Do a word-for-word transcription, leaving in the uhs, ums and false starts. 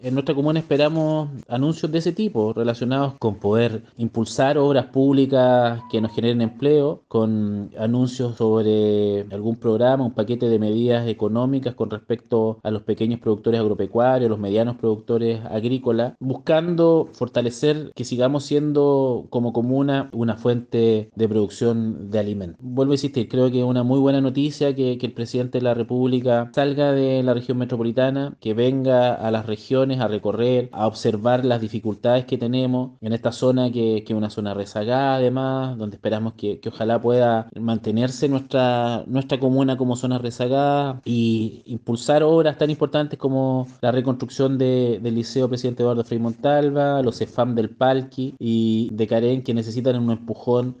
En nuestra comuna esperamos anuncios de ese tipo, relacionados con poder impulsar obras públicas que nos generen empleo, con anuncios sobre algún programa, un paquete de medidas económicas con respecto a los pequeños productores agropecuarios, los medianos productores agrícolas, buscando fortalecer que sigamos siendo como comuna una fuente de producción de alimentos. Vuelvo a insistir, creo que es una muy buena noticia que, que el presidente de la República salga de la región metropolitana, que venga a las regiones a recorrer, a observar las dificultades que tenemos en esta zona que, que es una zona rezagada además, donde esperamos que, que ojalá pueda mantenerse nuestra, nuestra comuna como zona rezagada y impulsar obras tan importantes como la reconstrucción de, del Liceo Presidente Eduardo Frei Montalva, los CEFAM del Palqui y de Carén, que necesitan un empujón